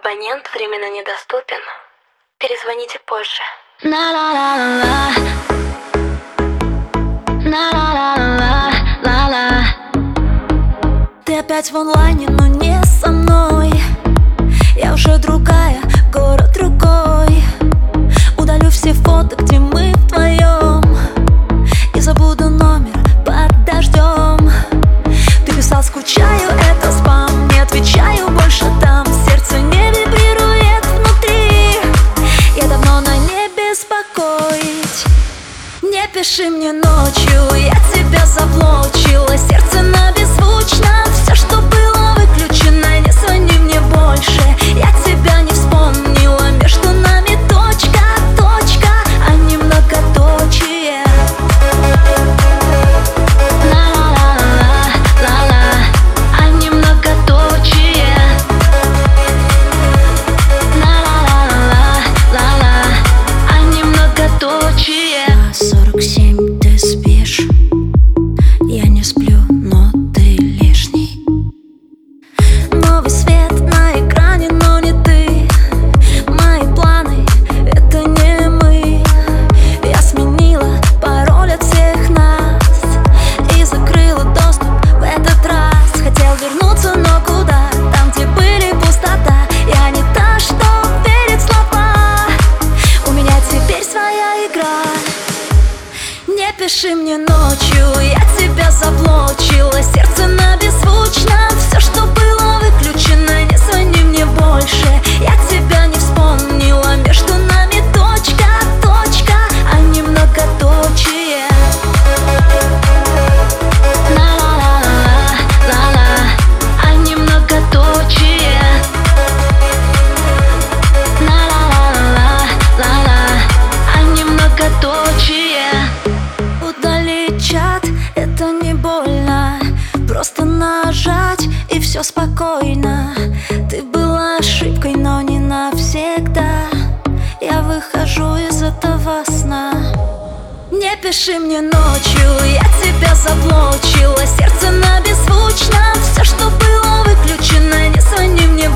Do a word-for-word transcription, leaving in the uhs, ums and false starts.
Абонент временно недоступен. Перезвоните позже. На-ла-ла-ла-ла. На-ла-ла-ла-ла-ла. Ты опять в онлайне, но не со мной. Я уже другая, город другой. Удалю все фото, где мы вдвоем, и забуду номер под дождем. Ты писал, скучаю, это спам. Не отвечаю больше там. Сердце не вибрирует внутри. Я давно на не беспокоить. Не пиши мне ночью, я тебя заблочила. Сердце на беззвучно, все, что было выключено. Не звони мне больше, я тебя не вспомнила. Между нами точка, точка, а не многоточие. Ла-ла-ла-ла-ла-ла, а не многоточие. Ла-ла-ла-ла-ла-ла, а не многоточие. сорок семь, ты спишь. Я не сплю, но ты лишний. Новый свет на экране, но не ты. Мои планы — это не мы. Я сменила пароль от всех нас и закрыла доступ в этот раз. Хотел вернуться, но куда? Там, где были пустота. Я не та, что верит в слова. У меня теперь своя игра. Не пиши мне ночью, я тебя заблочила. Сердце на беззвучно, все, что было выключено. Не звони мне больше, я тебя не вспомнила. Между нами точка, точка, а не многоточие. Ла-ла-ла-ла-ла-ла, а не многоточие. Ла-ла-ла-ла-ла-ла, а не многоточие. Удалить чат — это не больно. Просто нажать, и все спокойно. Ты была ошибкой, но не навсегда. Я выхожу из этого сна. Не пиши мне ночью, я тебя заблочила. Сердце на беззвучно, все, что было выключено. Не звони мне